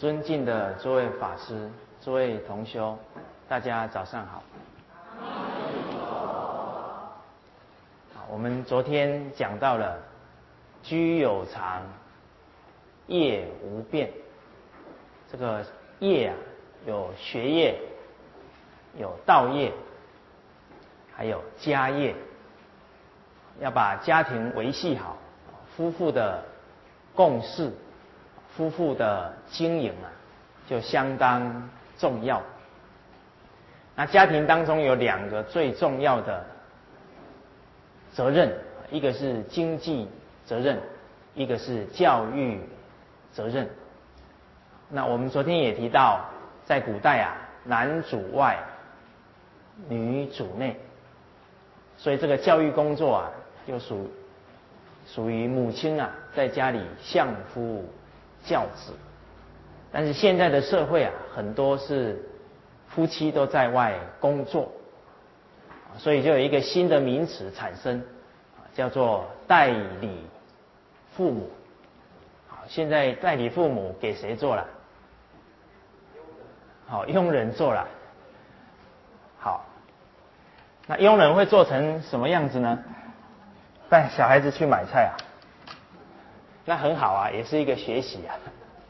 尊敬的诸位法师、诸位同修，大家早上好。我们昨天讲到了居有常，业无变。这个业啊，有学业，有道业，还有家业。要把家庭维系好，夫妇的共事，夫妇的经营啊，就相当重要。那家庭当中有两个最重要的责任，一个是经济责任，一个是教育责任。那我们昨天也提到，在古代啊，男主外，女主内，所以这个教育工作啊，就属于母亲啊，在家里相夫教子。但是现在的社会啊，很多是夫妻都在外工作，所以就有一个新的名词产生，叫做代理父母。好，现在代理父母给谁做了？好，佣人做了。好，那佣人会做成什么样子呢？带小孩子去买菜啊，那很好啊，也是一个学习啊。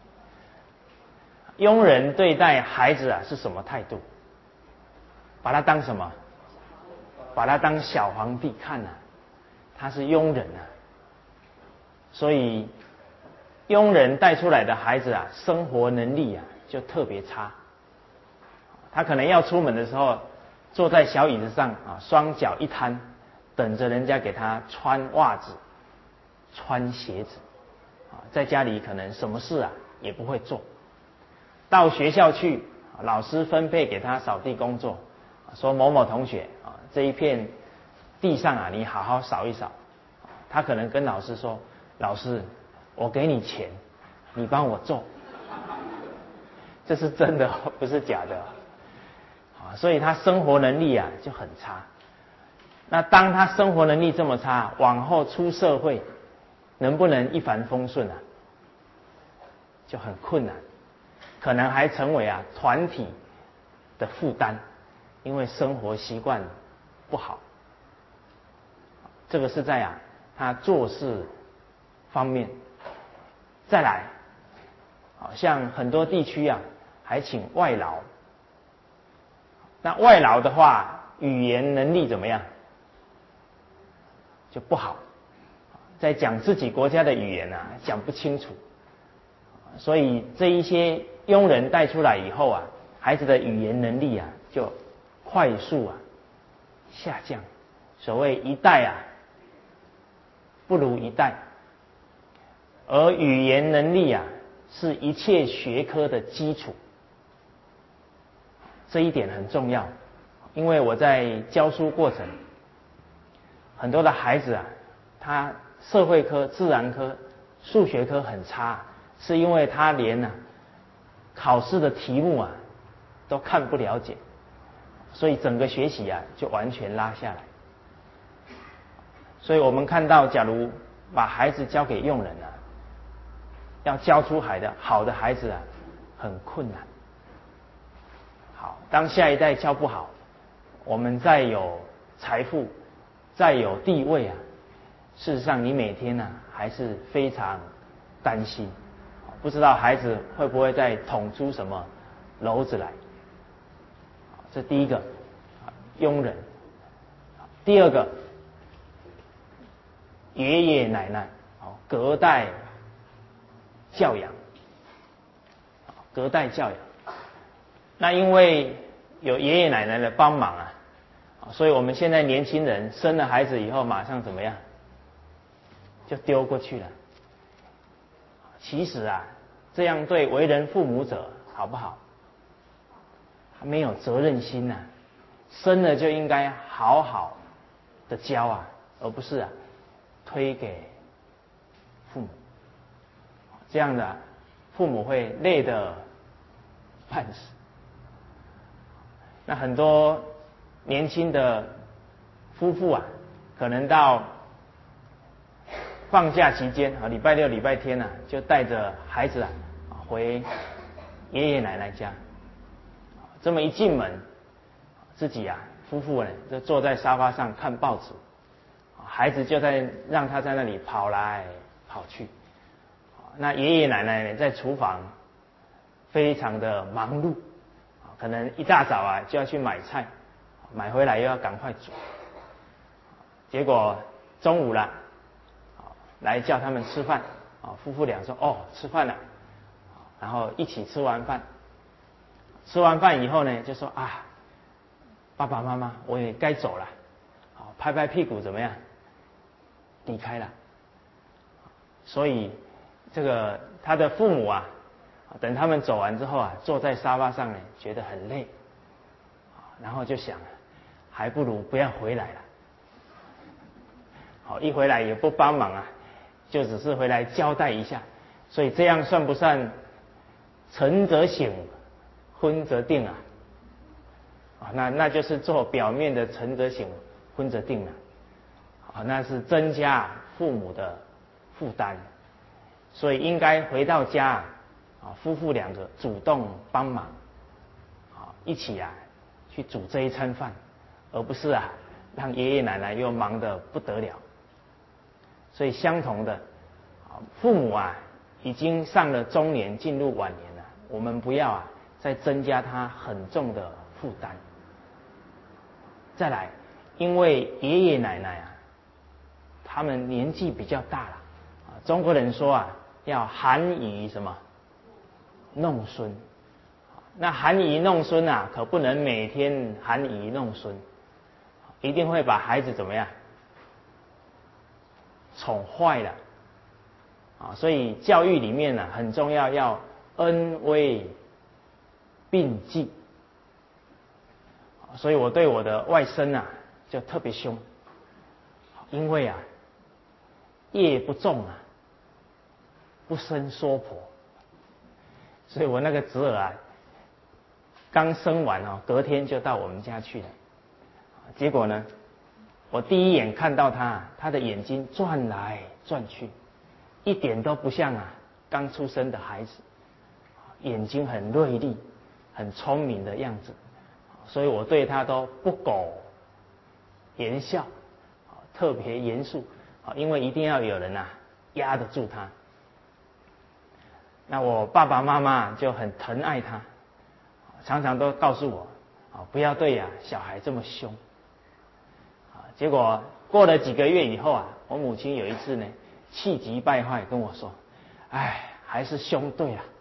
佣人对待孩子啊是什么态度？把他当什么？把他当小皇帝看啊，他是佣人啊。所以佣人带出来的孩子啊，生活能力啊就特别差。他可能要出门的时候，坐在小椅子上啊，双脚一摊，等着人家给他穿袜子、穿鞋子。在家里可能什么事啊也不会做。到学校去，老师分配给他扫地工作，说某某同学啊，这一片地上啊，你好好扫一扫。他可能跟老师说：“老师，我给你钱，你帮我做。”这是真的，不是假的。所以他生活能力啊就很差。那当他生活能力这么差，往后出社会，能不能一帆风顺啊？就很困难，可能还成为啊团体的负担，因为生活习惯不好。这个是在他做事方面。再来，像很多地区啊还请外劳。那外劳的话，语言能力怎么样？就不好，在讲自己国家的语言啊，讲不清楚。所以这一些佣人带出来以后啊，孩子的语言能力啊就快速下降。所谓一代啊不如一代，而语言能力啊是一切学科的基础。这一点很重要，因为我在教书过程，很多的孩子啊，他社会科、自然科、数学科很差，是因为他连考试的题目啊都看不了解，所以整个学习啊就完全拉下来。所以我们看到，假如把孩子交给佣人啊，要教出好的孩子啊，很困难。好，当下一代教不好，我们再有财富，再有地位啊，事实上你每天还是非常担心，不知道孩子会不会再捅出什么篓子来。这第一个，佣人。第二个，爷爷奶奶，隔代教养。隔代教养。那因为有爷爷奶奶的帮忙啊，所以我们现在年轻人生了孩子以后，马上怎么样？就丢过去了。其实啊，这样对为人父母者好不好？没有责任心啊，生了就应该好好的教啊，而不是推给父母。这样的父母会累得半死。那很多年轻的夫妇啊，可能到放假期间礼拜六、礼拜天就带着孩子回爷爷奶奶家。这么一进门，自己夫妇呢就坐在沙发上看报纸，孩子就让他在那里跑来跑去。那爷爷奶奶呢在厨房非常的忙碌，可能一大早就要去买菜，买回来又要赶快煮。结果中午了，来叫他们吃饭，夫妇俩说吃饭了，然后一起吃完饭。吃完饭以后呢，就说爸爸妈妈我也该走了，拍拍屁股怎么样？离开了。所以这个他的父母等他们走完之后坐在沙发上呢，觉得很累，然后就想还不如不要回来了。一回来也不帮忙就只是回来交代一下。所以这样算不算晨则省，昏则定那就是做表面的晨则省，昏则定了。那是增加父母的负担。所以应该回到家夫妇两个主动帮忙一起去煮这一餐饭，而不是让爷爷奶奶又忙得不得了。所以相同的，父母已经上了中年，进入晚年了，我们不要再增加他很重的负担。再来，因为爷爷奶奶他们年纪比较大了，中国人说要含饴什么弄孙。那含饴弄孙可不能每天含饴弄孙，一定会把孩子怎么样宠坏了所以教育里面很重要，要恩威并济。所以我对我的外甥就特别凶，因为业不重不生娑婆。所以我那个侄儿刚生完隔天就到我们家去了。结果呢，我第一眼看到他的眼睛转来转去，一点都不像刚出生的孩子，眼睛很锐利，很聪明的样子。所以我对他都不苟言笑，特别严肃，因为一定要有人压得住他。那我爸爸妈妈就很疼爱他，常常都告诉我不要对小孩这么凶。结果过了几个月以后我母亲有一次呢气急败坏跟我说，还是凶对了。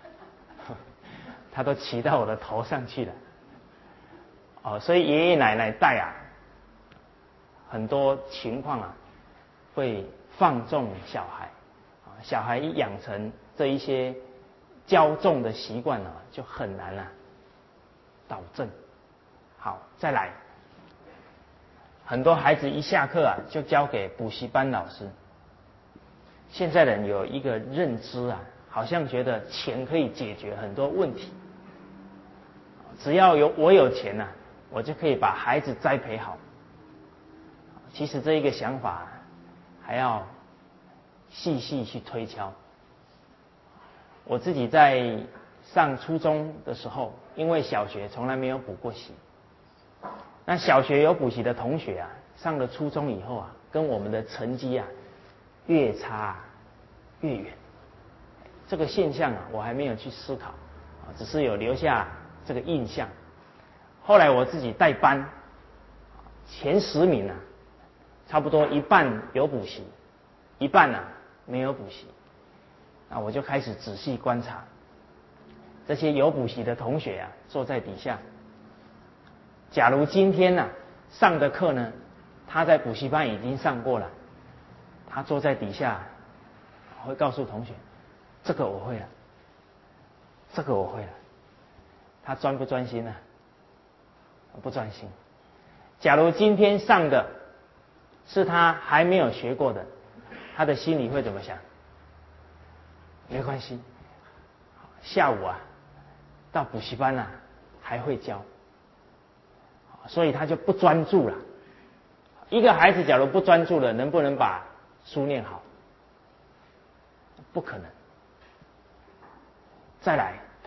他都骑到我的头上去了。所以爷爷奶奶带很多情况会放纵小孩，小孩一养成这一些骄纵的习惯就很难导正。好，再来，很多孩子一下课就交给补习班老师。现在人有一个认知好像觉得钱可以解决很多问题，只要我有钱我就可以把孩子栽培好。其实这一个想法还要细细去推敲。我自己在上初中的时候，因为小学从来没有补过习，那小学有补习的同学上了初中以后跟我们的成绩越差越远。这个现象我还没有去思考，只是有留下这个印象。后来我自己带班，前10名差不多一半有补习，一半没有补习。那我就开始仔细观察这些有补习的同学坐在底下。假如今天上的课呢，他在补习班已经上过了，他坐在底下会告诉同学，这个我会了，这个我会了。他专不专心不专心。假如今天上的是他还没有学过的，他的心里会怎么想？没关系，下午到补习班还会教，所以他就不专注了。一个孩子假如不专注了，能不能把书念好？不可能。再来，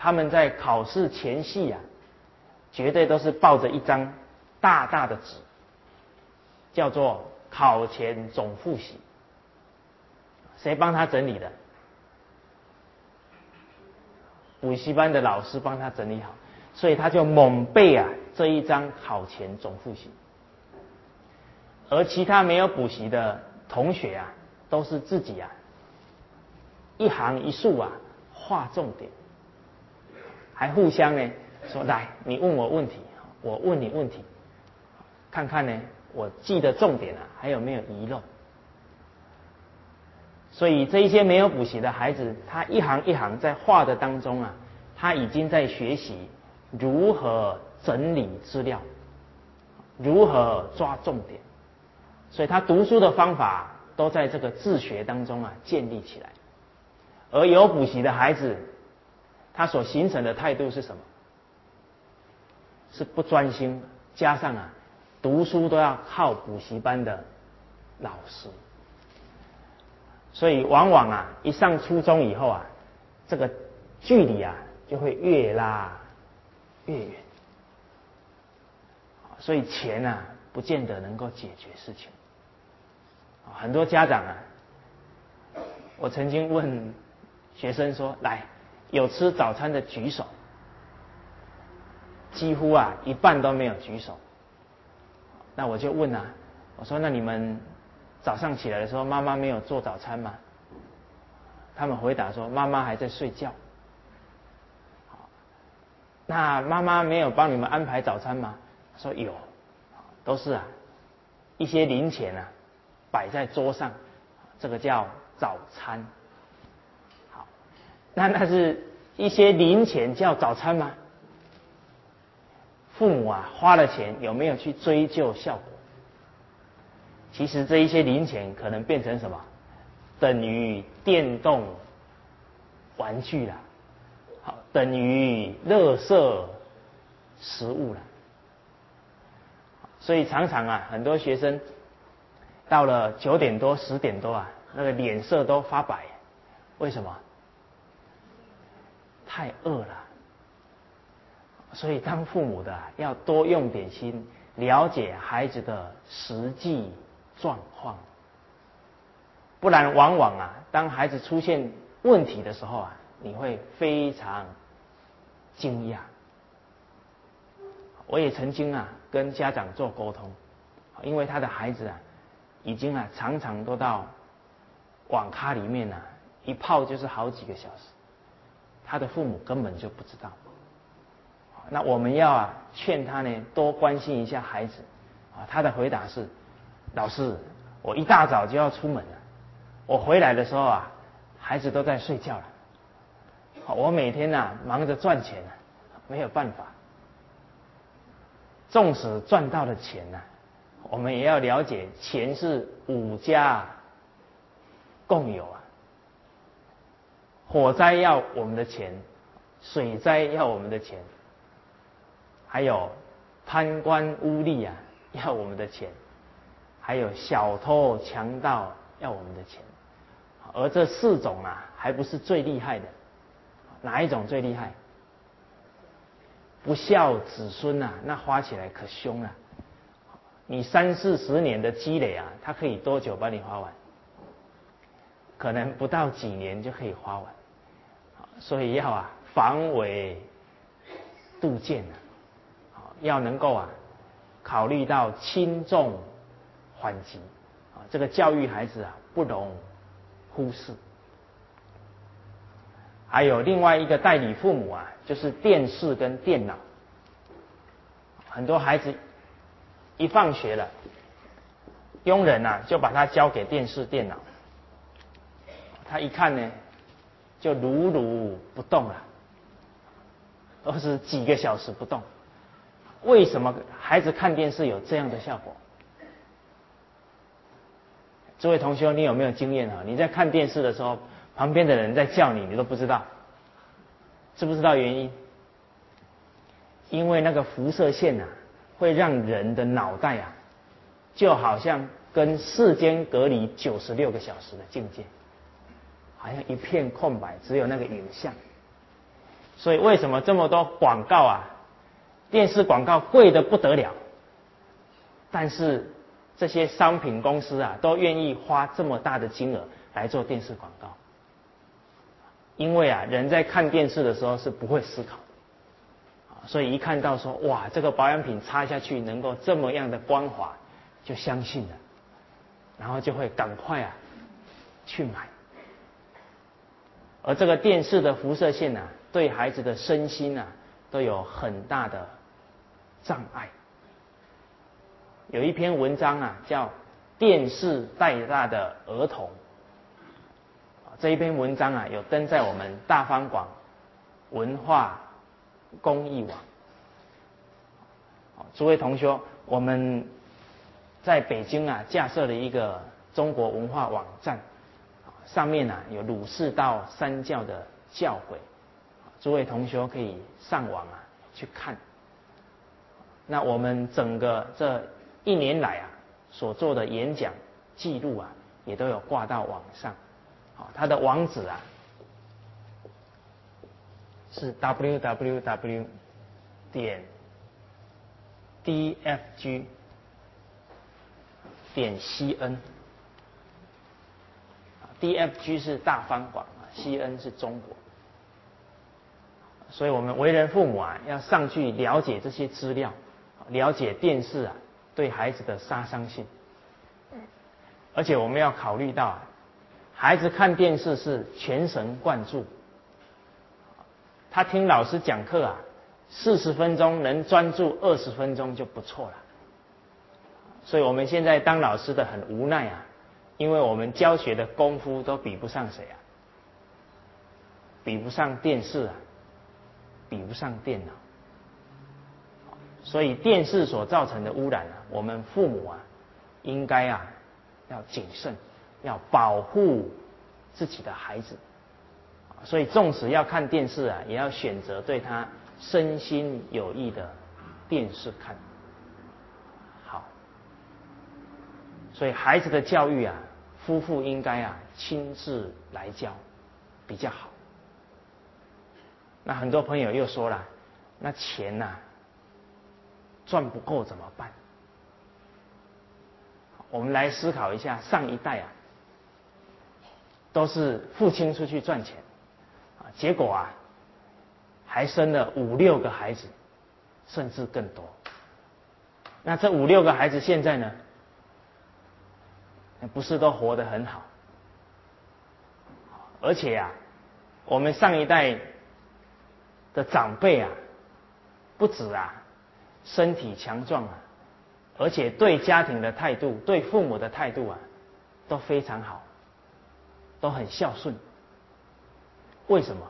他们在考试前夕啊，绝对都是抱着一张大大的纸，叫做考前总复习。谁帮他整理的？补习班的老师帮他整理好，所以他就猛背啊这一张考前总复习。而其他没有补习的同学啊，都是自己啊一行一竖啊画重点，还互相呢说，来你问我问题，我问你问题，看看呢我记的重点啊还有没有遗漏。所以这一些没有补习的孩子，他一行一行在画的当中啊，他已经在学习如何整理资料，如何抓重点，所以他读书的方法都在这个自学当中啊建立起来。而有补习的孩子，他所形成的态度是什么？是不专心，加上啊读书都要靠补习班的老师。所以往往啊，一上初中以后啊，这个距离啊就会越拉越远。所以钱啊，不见得能够解决事情。很多家长啊，我曾经问学生说：“来，有吃早餐的举手。”几乎啊一半都没有举手。那我就问啊，我说：“那你们早上起来的时候，妈妈没有做早餐吗？”他们回答说：“妈妈还在睡觉。”那妈妈没有帮你们安排早餐吗？说有，都是啊一些零钱啊摆在桌上，这个叫早餐。好，那是一些零钱叫早餐吗？父母啊花了钱，有没有去追究效果？其实这一些零钱可能变成什么？等于电动玩具了，好，等于垃圾食物了。所以常常啊，很多学生到了9点多、10点多啊，那个脸色都发白。为什么？太饿了。所以当父母的要多用点心，了解孩子的实际状况。不然往往啊，当孩子出现问题的时候啊，你会非常惊讶。我也曾经啊跟家长做沟通，因为他的孩子啊已经啊常常都到网咖里面啊一泡就是好几个小时，他的父母根本就不知道。那我们要啊劝他呢多关心一下孩子啊。他的回答是：老师，我一大早就要出门了，我回来的时候啊孩子都在睡觉了。我每天啊忙着赚钱啊，没有办法。纵使赚到了钱啊，我们也要了解钱是五家共有啊。火灾要我们的钱，水灾要我们的钱，还有贪官污吏啊要我们的钱，还有小偷强盗要我们的钱。而这4种啊还不是最厉害的。哪一种最厉害？不孝子孙啊，那花起来可凶了。你30-40年的积累啊，他可以多久把你花完？可能不到几年就可以花完。所以要啊防微杜渐啊，要能够啊考虑到轻重缓急啊，这个教育孩子啊不容忽视。还有另外一个代理父母啊，就是电视跟电脑。很多孩子一放学了，佣人啊就把他交给电视电脑，他一看呢就如如不动了，都是几个小时不动。为什么孩子看电视有这样的效果？这位同学，你有没有经验啊？你在看电视的时候，旁边的人在叫你，你都不知道，知不知道原因？因为那个辐射线啊，会让人的脑袋啊，就好像跟世间隔离96个小时的境界，好像一片空白，只有那个影像。 所以为什么这么多广告啊？电视广告贵得不得了，但是这些商品公司啊，都愿意花这么大的金额来做电视广告。因为啊，人在看电视的时候是不会思考的，所以一看到说哇，这个保养品擦下去能够这么样的光滑，就相信了，然后就会赶快啊去买。而这个电视的辐射线啊，对孩子的身心啊都有很大的障碍。有一篇文章啊，叫《电视带大的儿童》。这一篇文章啊，有登在我们大方广文化公益网。诸位同学，我们在北京啊架设了一个中国文化网站，上面啊有儒释道三教的教诲，诸位同学可以上网啊去看。那我们整个这1年来啊所做的演讲记录啊，也都有挂到网上。它的网址啊是 www.dfg.cn。 DFG 是大方广，CN 是中国。所以我们为人父母啊，要上去了解这些资料，了解电视啊对孩子的杀伤性。而且我们要考虑到啊，孩子看电视是全神贯注，他听老师讲课啊，40分钟能专注20分钟就不错了。所以我们现在当老师的很无奈啊，因为我们教学的功夫都比不上谁啊？比不上电视啊，比不上电脑。所以电视所造成的污染啊，我们父母啊，应该啊要谨慎，要保护自己的孩子。所以纵使要看电视啊，也要选择对他身心有益的电视看。好，所以孩子的教育啊，夫妇应该啊亲自来教比较好。那很多朋友又说了，那钱啊赚不够怎么办？我们来思考一下，上一代啊都是父亲出去赚钱，结果啊还生了5、6个孩子，甚至更多。那这5、6个孩子现在呢，不是都活得很好？而且啊，我们上一代的长辈啊，不止啊身体强壮啊，而且对家庭的态度，对父母的态度啊，都非常好，都很孝顺。为什么？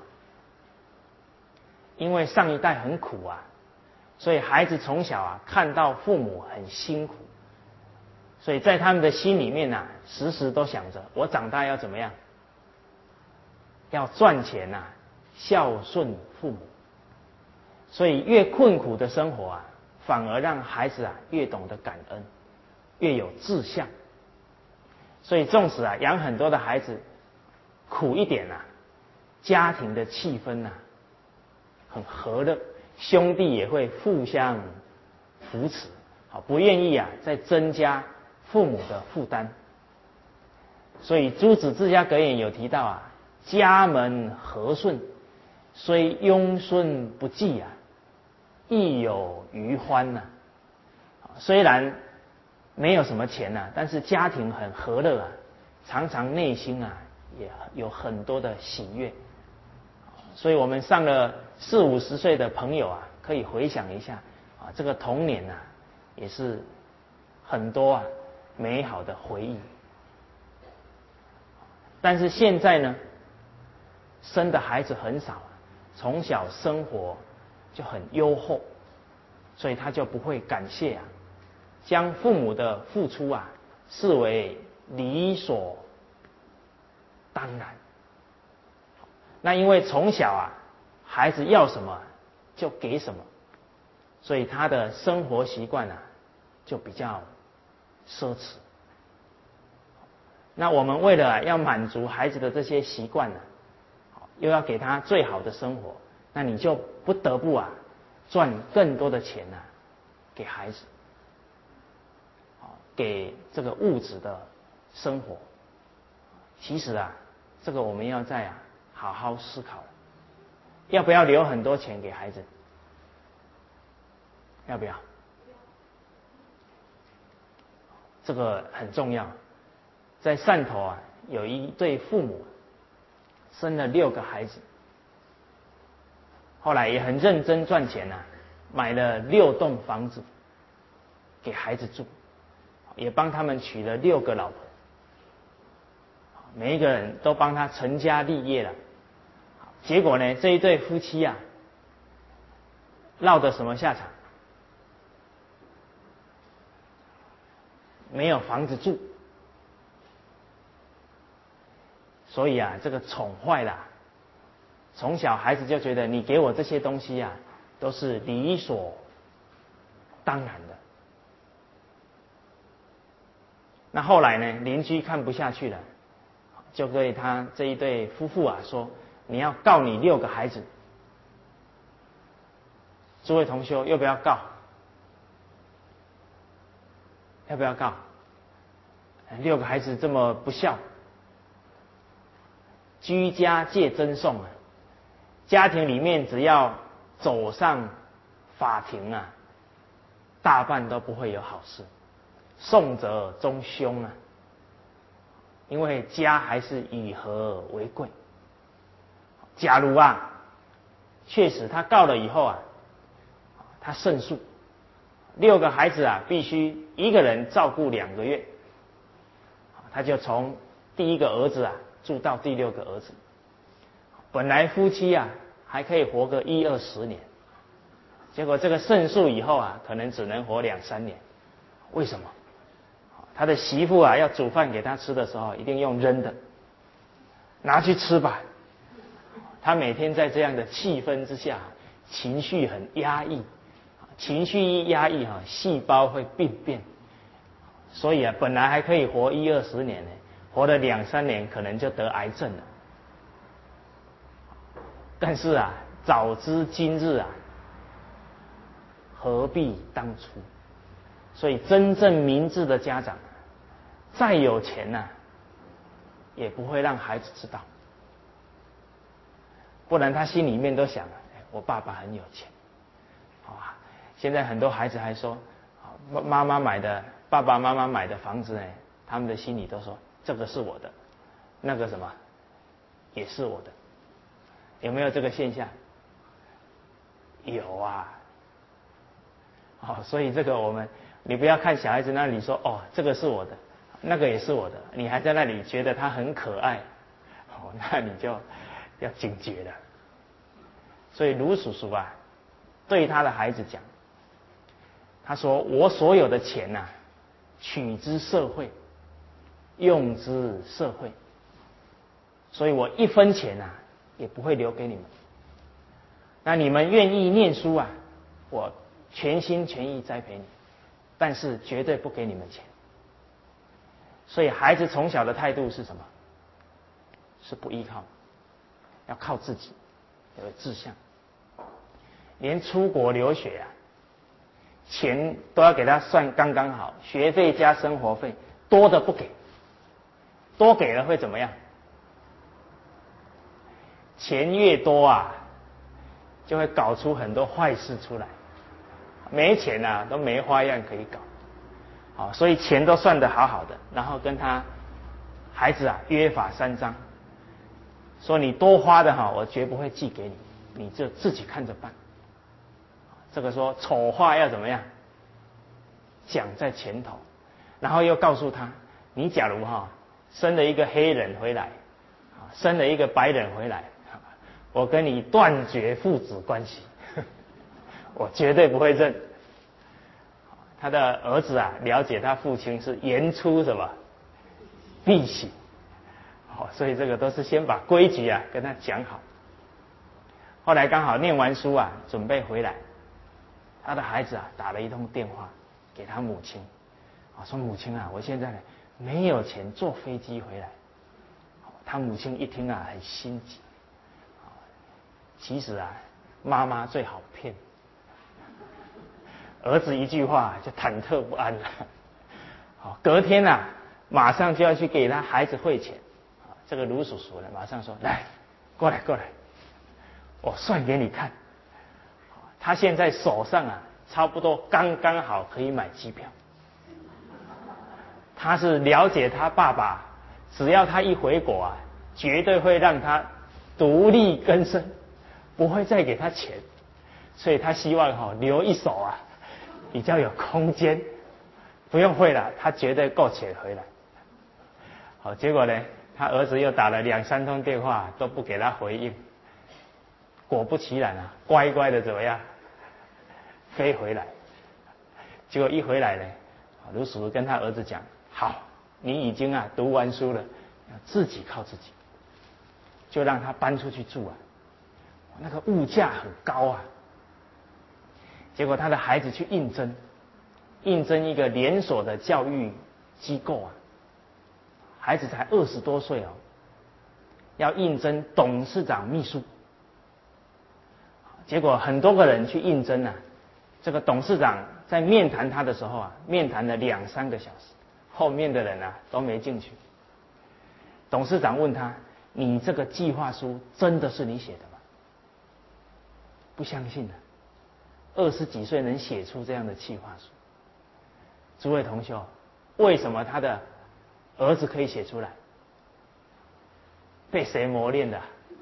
因为上一代很苦啊，所以孩子从小啊看到父母很辛苦，所以在他们的心里面啊，时时都想着我长大要怎么样？要赚钱啊，孝顺父母。所以越困苦的生活啊，反而让孩子啊越懂得感恩，越有志向。所以纵使啊养很多的孩子苦一点啊，家庭的气氛啊很和乐，兄弟也会互相扶持，不愿意啊再增加父母的负担。所以诸子治家格言有提到啊，家门和顺，虽庸孙不济啊，亦有余欢呐。虽然没有什么钱啊，但是家庭很和乐啊，常常内心啊也有很多的喜悦。所以我们上了40、50岁的朋友啊，可以回想一下啊，这个童年啊，也是很多啊美好的回忆。但是现在呢，生的孩子很少，从小生活就很优厚，所以他就不会感谢啊，将父母的付出啊视为理所当然。那因为从小啊，孩子要什么就给什么，所以他的生活习惯啊就比较奢侈。那我们为了要满足孩子的这些习惯呢，又要给他最好的生活， 那你就不得不啊赚更多的钱啊给孩子，给这个物质的生活。其实啊，这个我们要再好好思考了，要不要留很多钱给孩子？要不要？这个很重要。在汕头啊，有一对父母生了6个孩子，后来也很认真赚钱啊，买了6栋房子给孩子住，也帮他们娶了6个老婆，每一个人都帮他成家立业了。结果呢，这一对夫妻啊，落得什么下场？没有房子住。所以啊，这个宠坏了，从小孩子就觉得你给我这些东西啊，都是理所当然的。那后来呢，邻居看不下去了，就对他这一对夫妇啊说：“你要告你6个孩子。”诸位同修，要不要告？要不要告？6个孩子这么不孝，居家戒争讼啊！家庭里面只要走上法庭啊，大半都不会有好事，讼则终凶啊！因为家还是以和为贵。假如啊，确实他告了以后啊，他胜诉，6个孩子啊，必须一个人照顾2个月，他就从第1个儿子啊住到第6个儿子。本来夫妻啊还可以活个10-20年，结果这个胜诉以后啊，可能只能活2-3年。为什么？他的媳妇啊要煮饭给他吃的时候，一定用扔的，拿去吃吧。他每天在这样的气氛之下，情绪很压抑，情绪一压抑细胞会病变，所以啊，本来还可以活10-20年呢，活了2-3年可能就得癌症了。但是啊，早知今日啊，何必当初？所以真正明智的家长，再有钱啊，也不会让孩子知道，不然他心里面都想，我爸爸很有钱，现在很多孩子还说，妈妈买的，爸爸妈妈买的房子呢，他们的心里都说这个是我的，那个什么也是我的。有没有这个现象？有啊。所以这个你不要看小孩子那里说这个是我的，那个也是我的，你还在那里觉得他很可爱，那你就要警觉了。所以卢叔叔啊，对他的孩子讲，他说：“我所有的钱啊，取之社会，用之社会，所以我1分钱啊也不会留给你们。那你们愿意念书啊，我全心全意栽培你，但是绝对不给你们钱。”所以孩子从小的态度是什么？是不依靠，要靠自己，有志向。连出国留学啊，钱都要给他算刚刚好，学费加生活费，多的不给，多给了会怎么样？钱越多啊，就会搞出很多坏事出来。没钱啊，都没花样可以搞。所以钱都算得好好的，然后跟他孩子啊约法3章，说你多花的我绝不会寄给你，你就自己看着办。这个说丑话要怎么样讲在前头，然后又告诉他，你假如生了一个黑人回来，生了一个白人回来，我跟你断绝父子关系，我绝对不会认。他的儿子啊，了解他父亲是言出什么必行，所以这个都是先把规矩啊跟他讲好。后来刚好念完书啊，准备回来，他的孩子啊打了一通电话给他母亲，说母亲啊，我现在没有钱坐飞机回来。他母亲一听啊，很心急。其实啊， 妈妈最好骗。儿子一句话就忐忑不安了。好，隔天啊，马上就要去给他孩子汇钱。这个卢叔叔呢，马上说：“来，过来，我算给你看。”他现在手上啊，差不多刚刚好可以买机票。他是了解他爸爸，只要他一回国啊，绝对会让他独立更生，不会再给他钱，所以他希望留一手啊，比较有空间，不用汇了，他绝对够钱回来。好，结果呢，他儿子又打了2、3通电话都不给他回应，果不其然啊，乖乖的怎么样，飞回来。结果一回来呢，卢叔叔跟他儿子讲：“好，你已经读完书了，要自己靠自己。”就让他搬出去住啊，那个物价很高啊。结果他的孩子去应征一个连锁的教育机构啊，孩子才20多岁哦，要应征董事长秘书。结果很多个人去应征啊，这个董事长在面谈他的时候啊，面谈了2、3个小时，后面的人都没进去。董事长问他：“你这个计划书真的是你写的吗？”不相信的，20几岁能写出这样的计划书。诸位同学，为什么他的儿子可以写出来？被谁磨练的？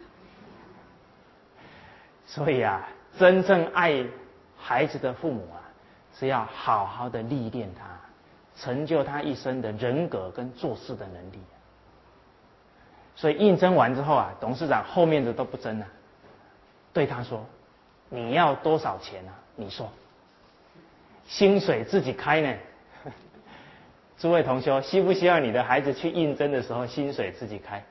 所以啊，真正爱孩子的父母啊，是要好好的历练他，成就他一生的人格跟做事的能力。所以应征完之后啊，董事长后面的都不争了，对他说：“你要多少钱啊？你说，薪水自己开呢。”诸位同学，希不希望你的孩子去应征的时候薪水自己开？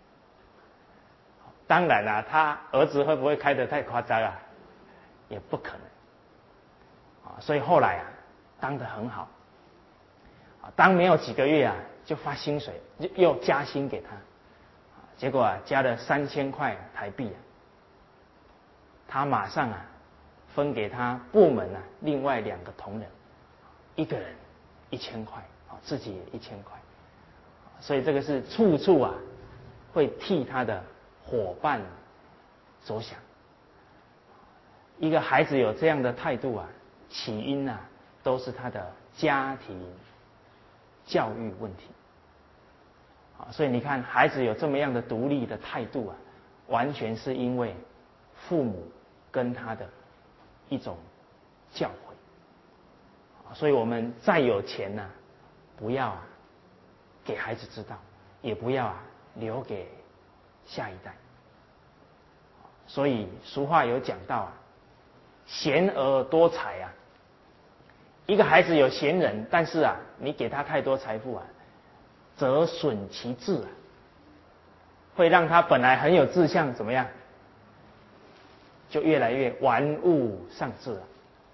当然啦，他儿子会不会开得太夸张啊？也不可能。所以后来当得很好，当没有几个月就发薪水，又加薪给他。结果加了3000块台币他马上分给他部门另外2个同仁，一个人1000块，自己也1000块，所以这个是处处会替他的伙伴着想。一个孩子有这样的态度起因都是他的家庭教育问题。所以你看，孩子有这么样的独立的态度完全是因为父母跟他的一种教诲。所以我们再有钱不要给孩子知道，也不要留给下一代。所以俗话有讲到贤而多财一个孩子有贤人，但是你给他太多财富则损其志会让他本来很有志向，怎么样？就越来越玩物丧志了。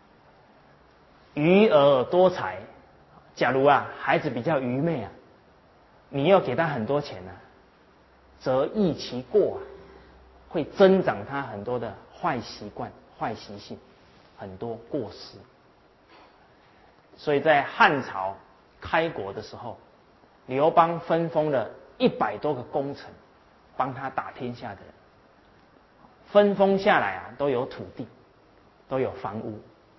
愚而多财，假如孩子比较愚昧你又给他很多钱则益其过会增长他很多的坏习惯、坏习性，很多过失。所以在汉朝开国的时候，刘邦分封了100多个功臣，帮他打天下的人，分封下来都有土地，都有房屋。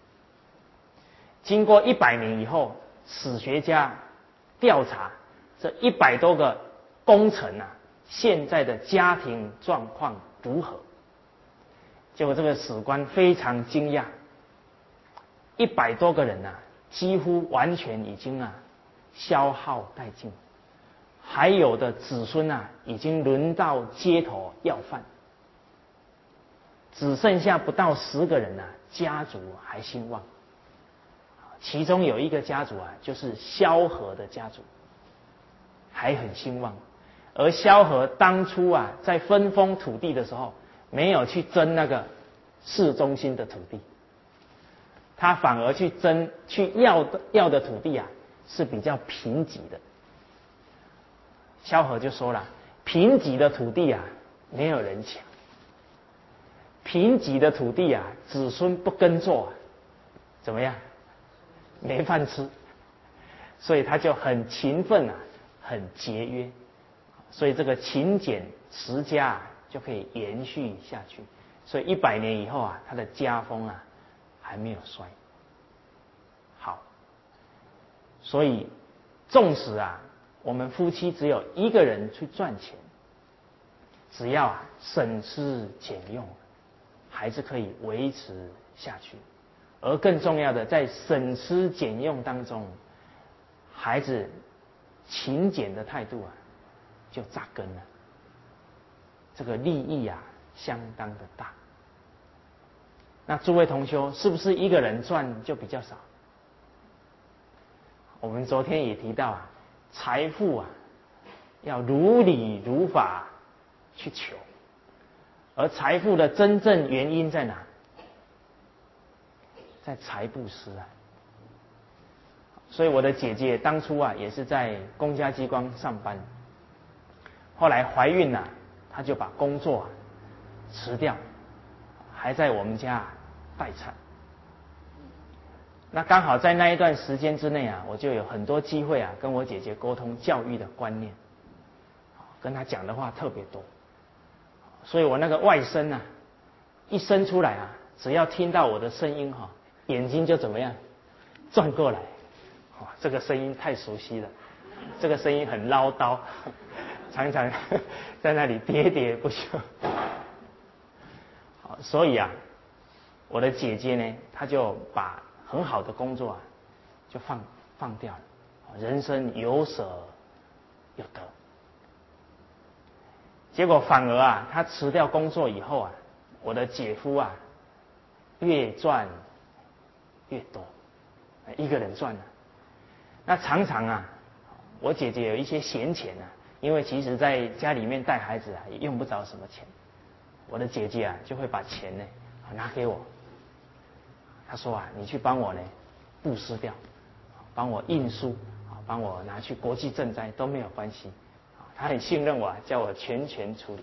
经过100年以后，史学家调查这100多个功臣现在的家庭状况如何？结果这个史官非常惊讶，100多个人几乎完全已经消耗殆尽，还有的子孙已经轮到街头要饭，只剩下不到10个人家族还兴旺。其中有一个家族就是萧何的家族，还很兴旺。而萧何当初在分封土地的时候，没有去争那个市中心的土地，他反而去要的土地是比较贫瘠的。萧何就说了，贫瘠的土地没有人抢， 贫瘠的土地啊，子孙不耕作，怎么样？没饭吃。所以他就很勤奋啊，很节约。所以这个勤俭持家啊，就可以延续下去。所以100年以后啊，他的家风啊还没有衰。好，所以纵使啊，我们夫妻只有一个人去赚钱，只要啊省吃俭用，还是可以维持下去。而更重要的，在省吃俭用当中，孩子勤俭的态度啊，就扎根了。这个利益啊，相当的大。那诸位同修，是不是一个人赚就比较少？我们昨天也提到啊，财富啊，要如理如法去求，而财富的真正原因在哪？在财布施啊。所以我的姐姐当初啊，也是在公家机关上班，后来怀孕啊，她就把工作啊辞掉，还在我们家待产。那刚好在那一段时间之内啊，我就有很多机会啊，跟我姐姐沟通教育的观念，跟她讲的话特别多。所以我那个外甥啊，一生出来啊，只要听到我的声音哈，眼睛就怎么样转过来。这个声音太熟悉了，这个声音很唠叨，常常在那里喋喋不休。所以啊，我的姐姐呢，她就把很好的工作啊，就放掉了。人生有舍有得。结果反而啊，她辞掉工作以后啊，我的姐夫啊，越赚越多，一个人赚了。那常常啊，我姐姐有一些闲钱啊，因为其实在家里面带孩子啊，也用不着什么钱。我的姐姐啊，就会把钱呢拿给我。她说啊，你去帮我呢布施掉，帮我印书，帮我拿去国际赈灾都没有关系。她很信任我啊，叫我全权处理。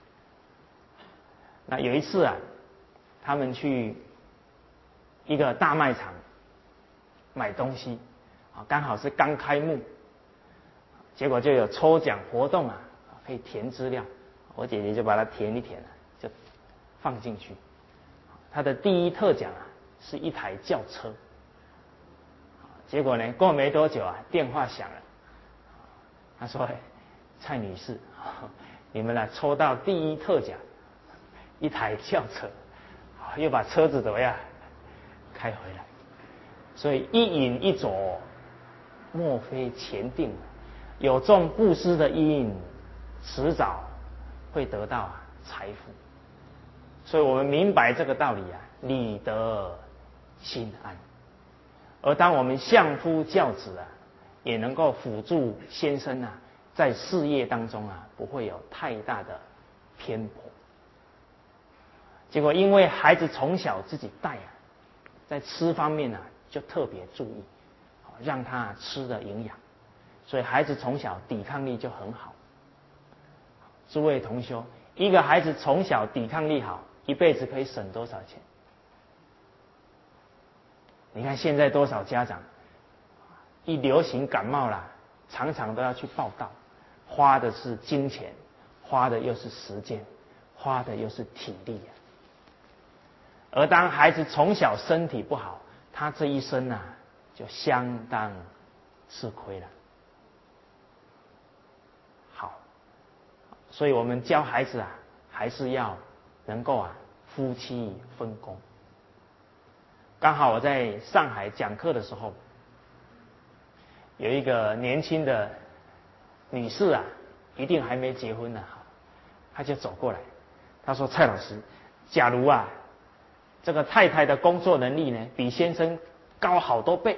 那有一次啊，他们去一个大卖场买东西。刚好是刚开幕，结果就有抽奖活动啊，可以填资料，我姐姐就把它填一填了，就放进去。她的第一特奖啊是一台轿车，结果呢过没多久啊，电话响了，她说：“蔡女士，你们呢抽到第一特奖，一台轿车，又把车子怎么样开回来，所以一饮一啄。”莫非前定，有种布施的因，迟早会得到财富。所以我们明白这个道理啊，理得心安。而当我们相夫教子啊，也能够辅助先生啊，在事业当中啊，不会有太大的偏颇。结果因为孩子从小自己带啊，在吃方面啊，就特别注意。让他吃的营养，所以孩子从小抵抗力就很好。诸位同修，一个孩子从小抵抗力好，一辈子可以省多少钱？你看现在多少家长，一流行感冒啦，常常都要去报到，花的是金钱，花的又是时间，花的又是体力啊。而当孩子从小身体不好，他这一生啊，就相当吃亏了。好，所以我们教孩子啊，还是要能够啊夫妻分工。刚好我在上海讲课的时候，有一个年轻的女士啊，一定还没结婚呢，她就走过来，她说：“蔡老师，假如啊，这个太太的工作能力呢，比先生高好多倍，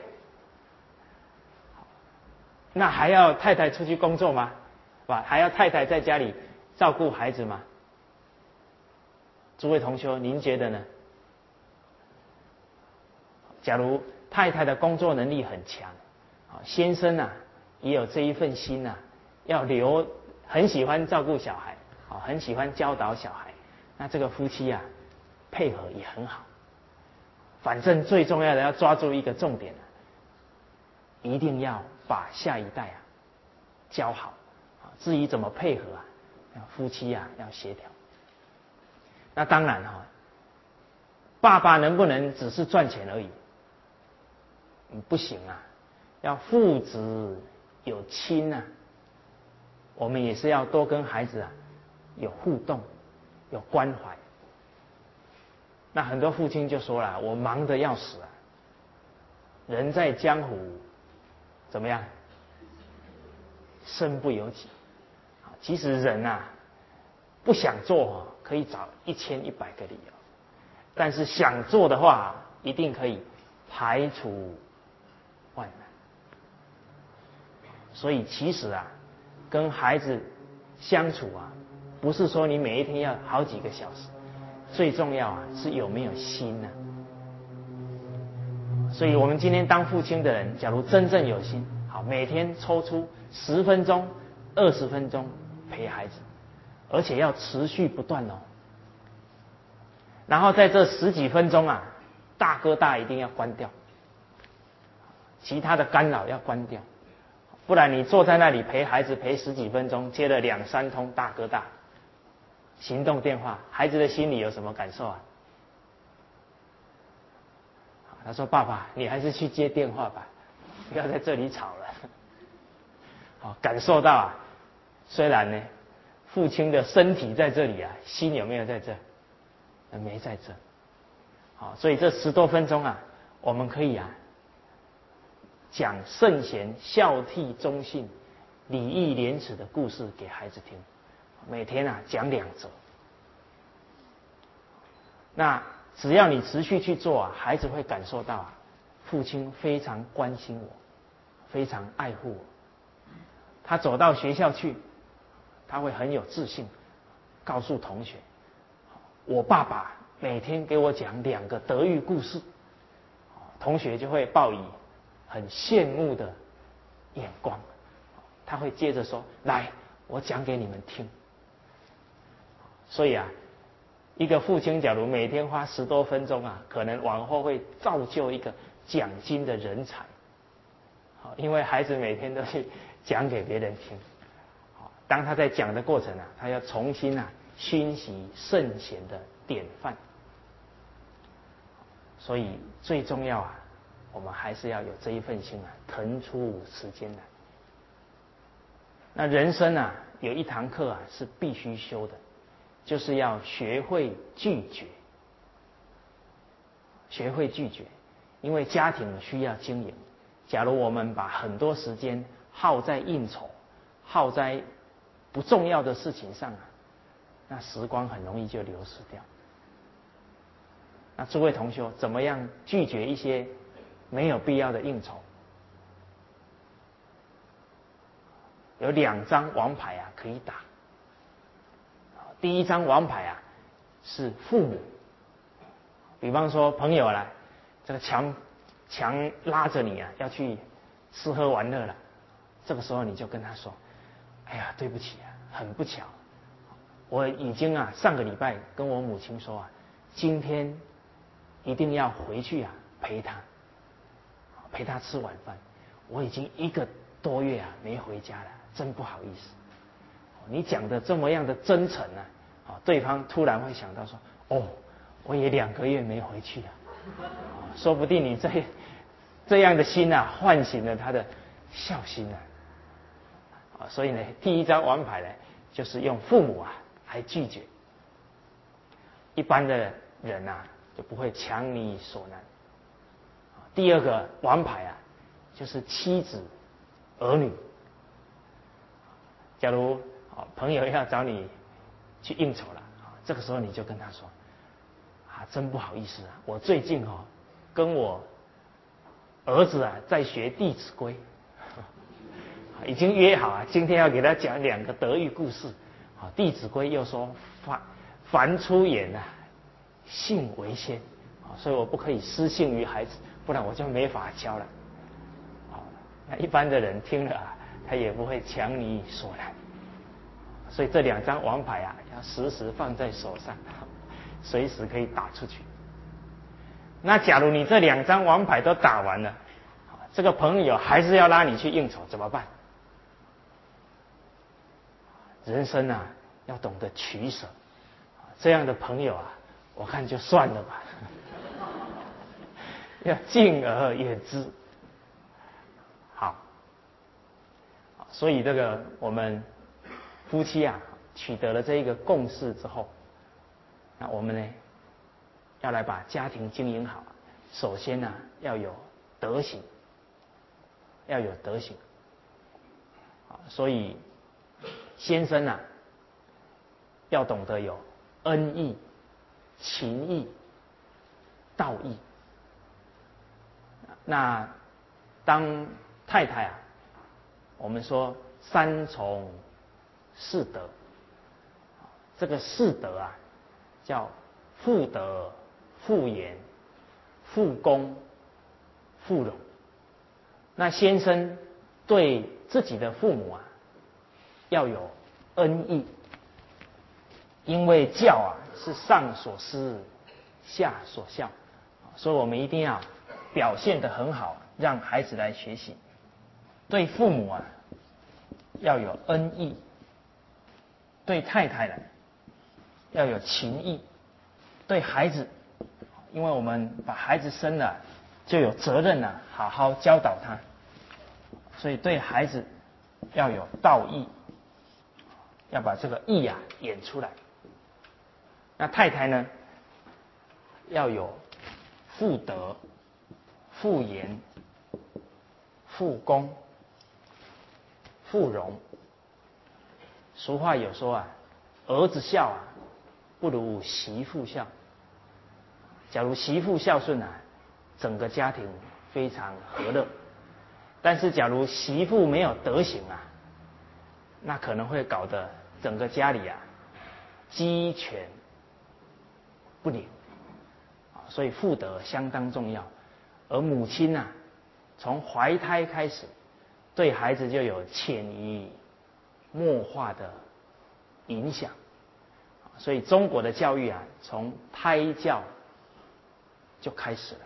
那还要太太出去工作吗？还要太太在家里照顾孩子吗？”诸位同修，您觉得呢？假如太太的工作能力很强，先生啊也有这一份心啊，很喜欢照顾小孩，很喜欢教导小孩，那这个夫妻啊， 配合也很好。反正最重要的要抓住一个重点，一定要把下一代教好。至于怎么配合夫妻要协调。那当然爸爸能不能只是赚钱而已？不行要父子有亲我们也是要多跟孩子有互动，有关怀。那很多父亲就说了，我忙得要死人在江湖怎么样？身不由己。其实人不想做可以找1100个理由，但是想做的话一定可以排除万难。所以其实跟孩子相处不是说你每一天要好几个小时，最重要是有没有心所以我们今天当父亲的人，假如真正有心，好，每天抽出10分钟、20分钟陪孩子，而且要持续不断然后在这10几分钟大哥大一定要关掉，其他的干扰要关掉，不然你坐在那里陪孩子陪10几分钟，接了2、3通大哥大行动电话，孩子的心里有什么感受他说：“爸爸，你还是去接电话吧，不要在这里吵了。”感受到虽然呢，父亲的身体在这里心有没有在这？没在这。所以这10多分钟我们可以讲圣贤孝悌忠信、礼义廉耻的故事给孩子听，每天讲2则。那只要你持续去做孩子会感受到父亲非常关心我，非常爱护我。他走到学校去，他会很有自信，告诉同学，我爸爸每天给我讲2个德育故事，同学就会报以很羡慕的眼光，他会接着说，来，我讲给你们听。所以一个父亲假如每天花10多分钟可能往后会造就一个讲经的人才。因为孩子每天都去讲给别人听，当他在讲的过程他要重新熏习圣贤的典范。所以最重要我们还是要有这一份心腾出时间来。那人生有一堂课是必须修的，就是要学会拒绝。学会拒绝，因为家庭需要经营。假如我们把很多时间耗在应酬，耗在不重要的事情上那时光很容易就流失掉。那诸位同学，怎么样拒绝一些没有必要的应酬？有2张王牌可以打。第一张王牌是父母，比方说朋友来，这个强拉着你要去吃喝玩乐了，这个时候你就跟他说，哎呀，对不起很不巧，我已经上个礼拜跟我母亲说今天一定要回去陪她吃晚饭，我已经1个多月没回家了，真不好意思。你讲的这么样的真诚对方突然会想到说，我也2个月没回去了，说不定你这样的心唤醒了他的孝心所以呢，第一张王牌呢，就是用父母来拒绝。一般的人就不会强你所难。第二个王牌就是妻子儿女。假如朋友要找你去应酬了，这个时候你就跟他说，真不好意思我最近跟我儿子在学《弟子规》，已经约好今天要给他讲2个德育故事。《弟子规》又说凡出言信为先，所以我不可以失信于孩子，不然我就没法教了。那一般的人听了他也不会强你所难。所以这2张王牌要时时放在手上， 随时可以打出去。那假如你这2张王牌都打完了，这个朋友还是要拉你去应酬，怎么办？人生啊，要懂得取舍。这样的朋友啊，我看就算了吧，要敬而远之。好，所以这个我们夫妻啊，取得了这一个共识之后，那我们呢，要来把家庭经营好。首先呢，要有德行，要有德行。所以先生啊，要懂得有恩义、情义、道义。那当太太啊，我们说3从4德，这个4德啊，叫妇德、妇言、妇恭、妇容。那先生对自己的父母啊，要有恩义，因为教啊是上所施，下所效，所以我们一定要表现得很好，让孩子来学习。对父母啊，要有恩义；对太太呢，要有情义；对孩子，因为我们把孩子生了，就有责任啊，好好教导他。所以对孩子要有道义，要把这个义啊演出来。那太太呢，要有妇德、妇言、妇恭、妇容。俗话有说啊，儿子孝啊，不如媳妇孝。假如媳妇孝顺啊，整个家庭非常和乐。但是假如媳妇没有德行啊，那可能会搞得整个家里啊鸡犬不宁。所以妇德相当重要。而母亲啊，从怀胎开始，对孩子就有潜移默化的影响。所以中国的教育啊，从胎教就开始了。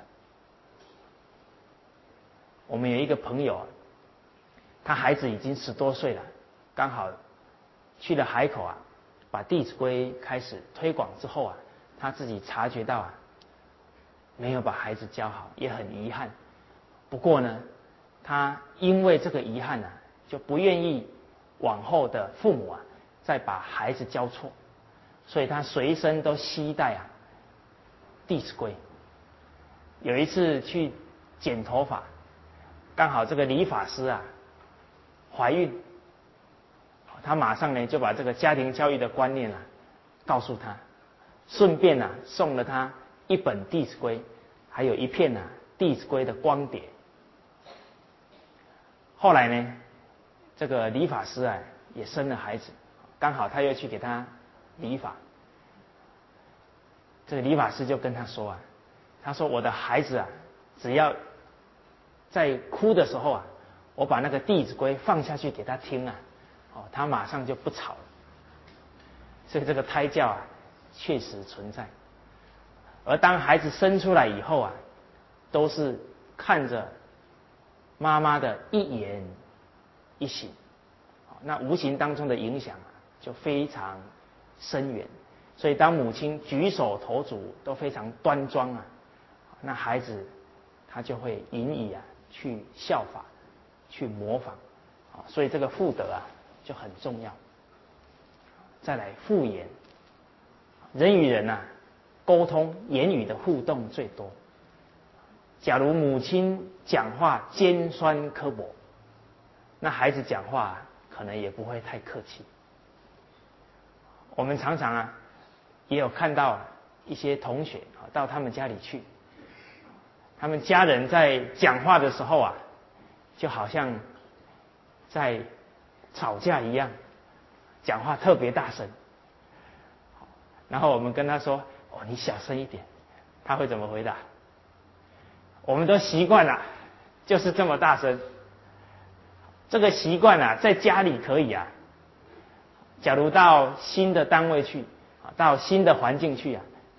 我们有一个朋友啊，他孩子已经10多岁了，刚好去了海口啊，把《弟子规》开始推广之后啊，他自己察觉到啊，没有把孩子教好，也很遗憾。不过呢，他因为这个遗憾啊，就不愿意往后的父母啊再把孩子教错，所以他随身都携带啊《弟子规》。有一次去剪头发，刚好这个理发师啊怀孕，他马上呢就把这个家庭教育的观念啊告诉他，顺便啊送了他一本《弟子规》，还有一片《弟子规》的光碟。后来呢，这个理发师啊也生了孩子，刚好他又去给他理发。这个理发师就跟他说啊，他说我的孩子啊，只要在哭的时候啊，我把那个《弟子规》放下去给他听啊，他马上就不吵了。所以这个胎教啊，确实存在。而当孩子生出来以后啊，都是看着妈妈的一言一行，那无形当中的影响啊，就非常深远。所以当母亲举手投足都非常端庄啊，那孩子他就会引以啊去效法，去模仿。所以这个妇德啊就很重要。再来妇言，人与人啊沟通言语的互动最多。假如母亲讲话尖酸刻薄，那孩子讲话可能也不会太客气。我们常常啊也有看到一些同学到他们家里去，他们家人在讲话的时候啊，就好像在吵架一样，讲话特别大声。然后我们跟他说：“你小声一点。”他会怎么回答？我们都习惯了，就是这么大声。这个习惯啊，在家里可以啊。假如到新的单位去，到新的环境去啊，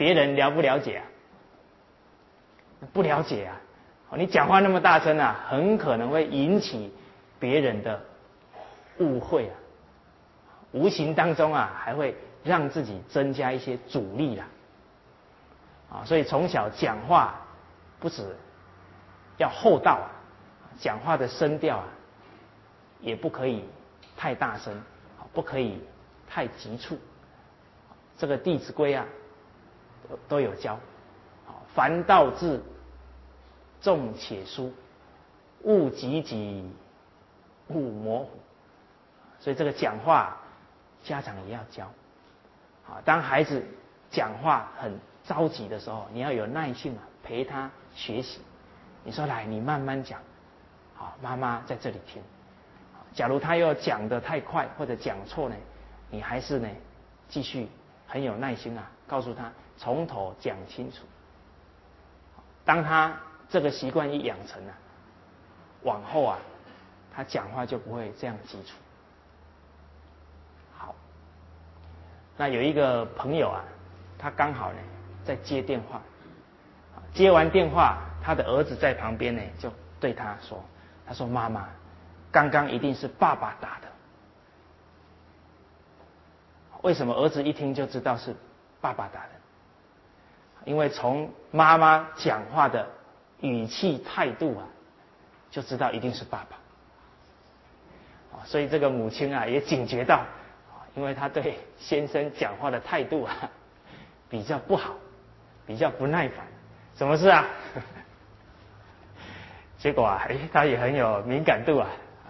别人了不了解啊？不了解啊！你讲话那么大声啊，很可能会引起别人的误会啊，无形当中啊，还会让自己增加一些阻力啦。所以从小讲话不止要厚道啊，讲话的声调啊，也不可以太大声，不可以太急促。这个《弟子规》啊，都有教。凡道字，重且疏，勿急急，勿模糊。所以这个讲话，家长也要教。当孩子讲话很着急的时候，你要有耐性啊，陪他学习。你说来，你慢慢讲，好，妈妈在这里听。假如他又讲得太快或者讲错呢，你还是呢继续很有耐心啊，告诉他从头讲清楚。当他这个习惯一养成啊，往后啊，他讲话就不会这样急促。好，那有一个朋友啊，他刚好呢在接电话，接完电话，他的儿子在旁边呢，就对他说：“他说妈妈，刚刚一定是爸爸打的。”为什么儿子一听就知道是爸爸打的？因为从妈妈讲话的语气态度啊，就知道一定是爸爸。所以这个母亲啊也警觉到，因为他对先生讲话的态度啊比较不好，比较不耐烦。什么事啊？结果啊，他也很有敏感度啊，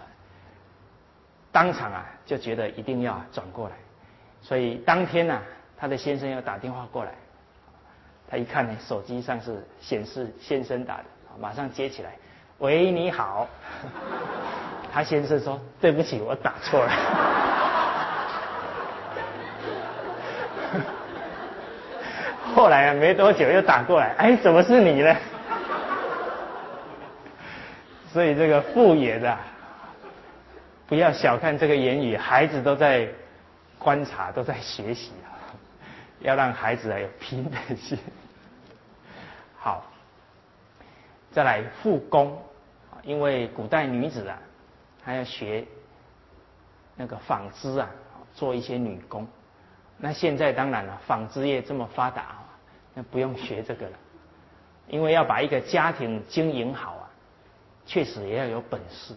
当场啊就觉得一定要转过来。所以当天啊，他的先生要打电话过来，他一看呢，手机上是显示先生打的，马上接起来，喂，你好。他先生说：“对不起，我打错了。”后来啊，没多久又打过来，哎，怎么是你呢？所以这个父言的，不要小看这个言语，孩子都在观察，都在学习啊，要让孩子有平等心。好，再来妇工，因为古代女子啊，她要学那个纺织啊，做一些女工。那现在当然了，纺织业这么发达，那不用学这个了，因为要把一个家庭经营好啊，确实也要有本事。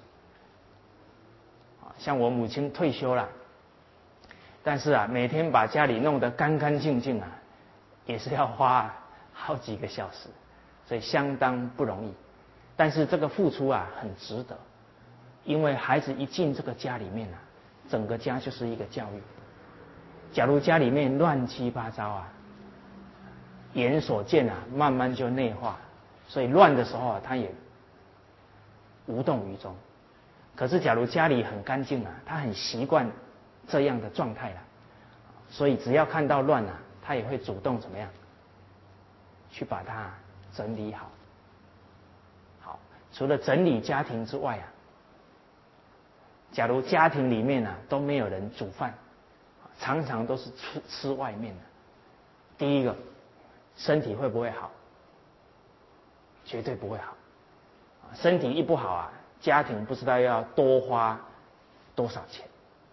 像我母亲退休了，但是啊，每天把家里弄得干干净净啊，也是要花好几个小时，所以相当不容易。但是这个付出啊，很值得，因为孩子一进这个家里面啊，整个家就是一个教育。假如家里面乱七八糟啊，眼所见啊，慢慢就内化，所以乱的时候啊，他也无动于衷。可是假如家里很干净啊，他很习惯这样的状态了，所以只要看到乱啊，他也会主动怎么样去把它整理好。好，除了整理家庭之外啊，假如家庭里面啊都没有人煮饭，常常都是吃外面的，第一个身体会不会好？绝对不会好。身体一不好啊，家庭不知道要多花多少钱。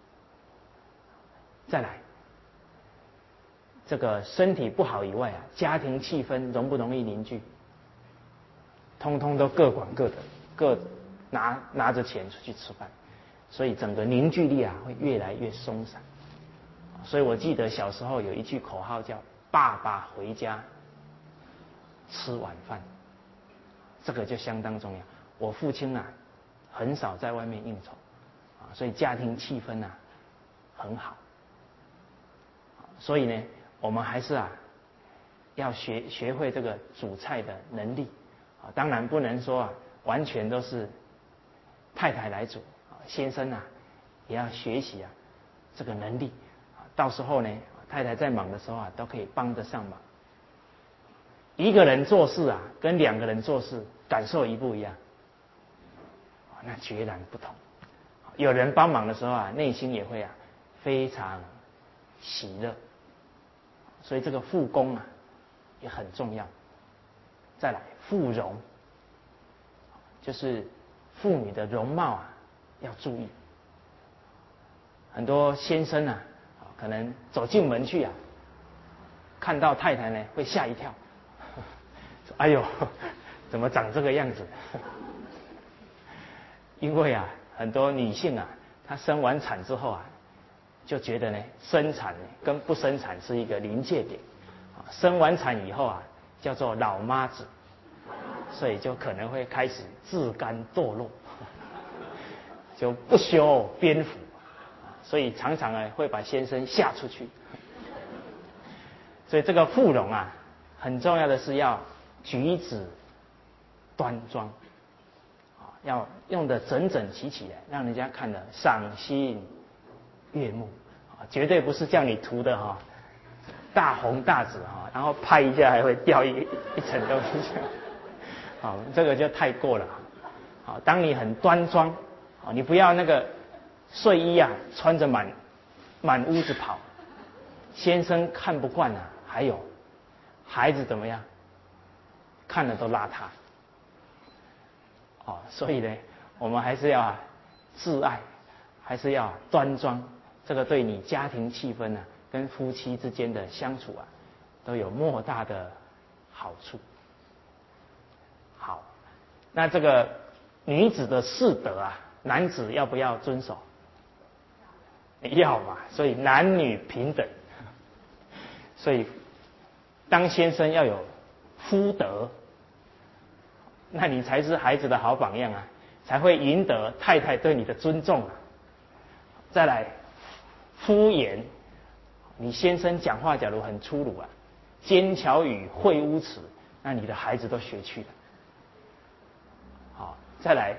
再来，这个身体不好以外啊，家庭气氛容不容易凝聚？通通都各管各的，各拿着钱出去吃饭，所以整个凝聚力啊会越来越松散。所以我记得小时候有一句口号叫“爸爸回家吃晚饭”，这个就相当重要。我父亲啊很少在外面应酬，所以家庭气氛啊很好。所以呢，我们还是要学会这个煮菜的能力。当然不能说完全都是太太来煮，先生也要学习这个能力。到时候呢，太太在忙的时候都可以帮得上忙。一个人做事跟两个人做事感受一不一样？那截然不同。有人帮忙的时候内心也会非常喜乐。所以这个妇工也很重要。再来妇容，就是妇女的容貌啊要注意。很多先生啊，可能走进门去啊，看到太太呢会吓一跳，说：“哎呦，怎么长这个样子？”因为啊，很多女性啊，她生完产之后啊，就觉得呢，生产跟不生产是一个临界点，生完产以后啊，叫做老妈子，所以就可能会开始自甘堕落，就不修边幅，所以常常呢会把先生吓出去。所以这个妇容啊，很重要的是要举止端庄，要用得整整齐齐的，让人家看得赏心悦目，绝对不是叫你涂的大红大紫然后拍一下还会掉一层东西，这个就太过了。当你很端庄，你不要那个睡衣啊穿着满屋子跑，先生看不惯啊，还有孩子怎么样，看了都邋遢。所以呢，我们还是要自爱，还是要端庄，这个对你家庭气氛跟夫妻之间的相处都有莫大的好处。好，那这个女子的士德男子要不要遵守？要嘛，所以男女平等。所以当先生要有夫德，那你才是孩子的好榜样才会赢得太太对你的尊重再来，夫言，你先生讲话假如很粗鲁尖巧语秽污词，那你的孩子都学去了。好，再来，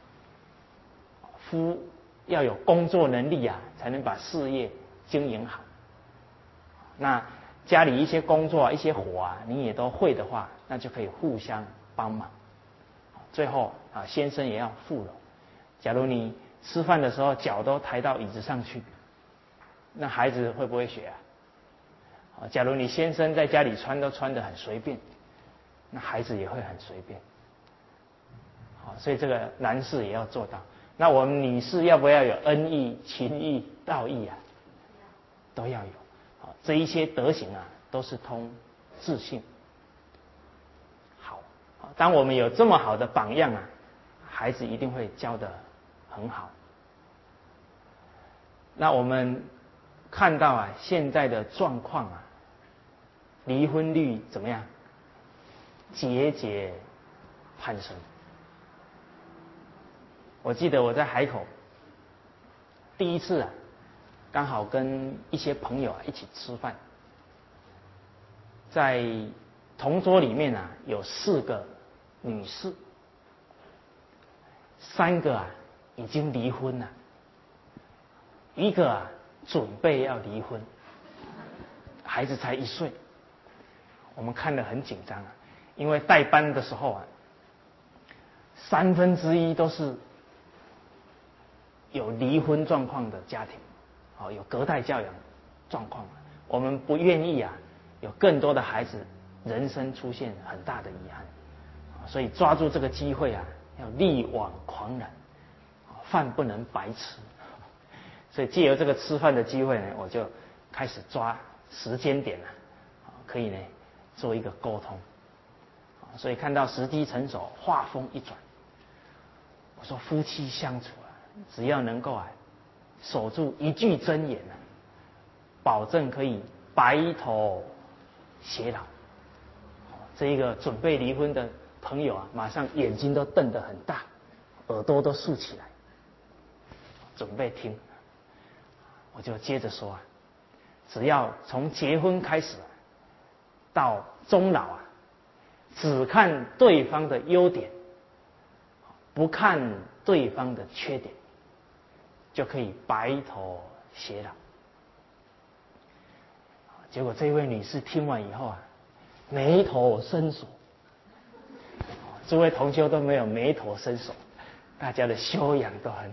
夫要有工作能力才能把事业经营好。那家里一些工作一些活你也都会的话，那就可以互相帮忙。最后先生也要富容。假如你吃饭的时候脚都抬到椅子上去，那孩子会不会学假如你先生在家里穿都穿得很随便，那孩子也会很随便。所以这个男士也要做到。那我们女士要不要有恩义、情义、道义都要有。这一些德行都是通自信。好，当我们有这么好的榜样孩子一定会教得很好。那我们看到现在的状况离婚率怎么样？节节攀升。我记得我在海口第一次刚好跟一些朋友一起吃饭，在同桌里面有4个女士，3个已经离婚了，1个准备要离婚，孩子才1岁。我们看得很紧张因为带班的时候1/3都是有离婚状况的家庭，有隔代教养状况，我们不愿意有更多的孩子人生出现很大的遗憾，所以抓住这个机会要力挽狂澜，饭不能白吃。所以借由这个吃饭的机会呢，我就开始抓时间点可以呢做一个沟通。所以看到时机成熟，话锋一转，我说夫妻相处只要能够守住一句真言保证可以白头偕老。这一个准备离婚的朋友马上眼睛都瞪得很大，耳朵都竖起来，准备听。我就接着说只要从结婚开始到终老只看对方的优点，不看对方的缺点，就可以白头偕老。结果这位女士听完以后眉头深锁。诸位同修都没有眉头深锁，大家的修养都很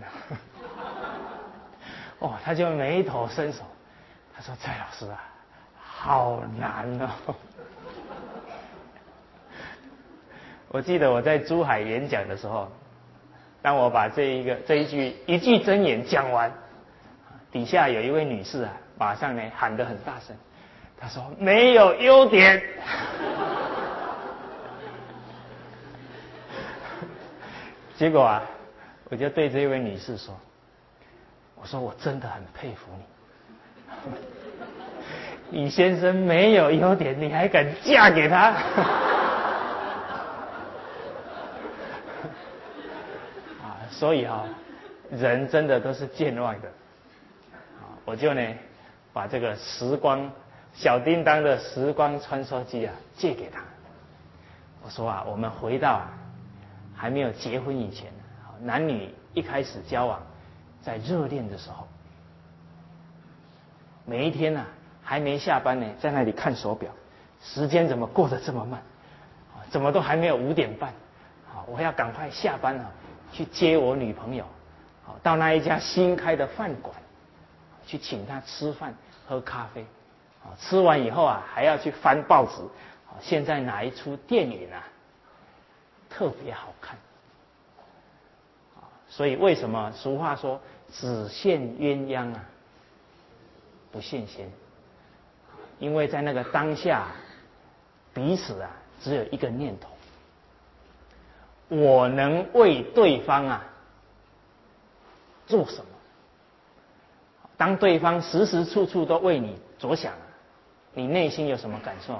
好。她就眉头深锁，她说：“蔡老师好难哦。” 我记得我在珠海演讲的时候，当我把这一句真言讲完，底下有一位女士啊，马上呢喊得很大声，她说没有优点。结果啊，我就对这位女士说，我说我真的很佩服你，李先生没有优点，你还敢嫁给他？所以人真的都是健忘的。我就呢把这个小叮当的时光穿梭机啊借给他。我说我们回到还没有结婚以前，男女一开始交往，在热恋的时候，每一天还没下班呢，在那里看手表，时间怎么过得这么慢？怎么都还没有5:30？我要赶快下班去接我女朋友，到那一家新开的饭馆，去请她吃饭喝咖啡，吃完以后还要去翻报纸，现在哪一出电影特别好看？所以为什么俗话说只羡鸳鸯不羡仙？因为在那个当下，彼此只有一个念头，我能为对方做什么？当对方时时处处都为你着想，你内心有什么感受？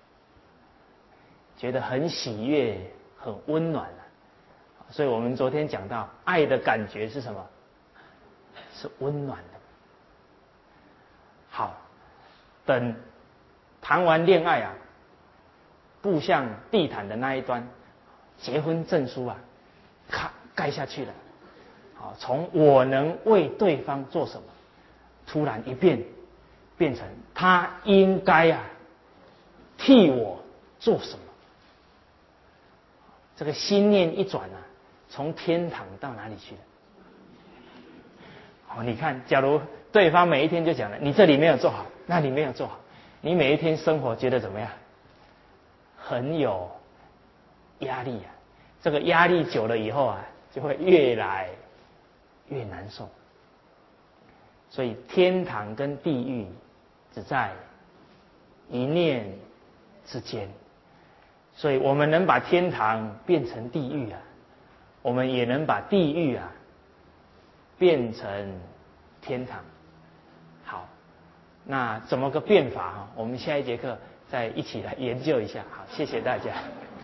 觉得很喜悦，很温暖。所以我们昨天讲到，爱的感觉是什么？是温暖的。好，等谈完恋爱步向地毯的那一端，结婚证书咔盖下去了。从我能为对方做什么，突然一变成他应该替我做什么。这个心念一转从天堂到哪里去了？你看，假如对方每一天就讲了，你这里没有做好，那里没有做好，你每一天生活觉得怎么样？很有压力这个压力久了以后就会越来越难受。所以天堂跟地狱只在一念之间。所以我们能把天堂变成地狱我们也能把地狱变成天堂。好，那怎么个变法我们下一节课再一起来研究一下。好，谢谢大家。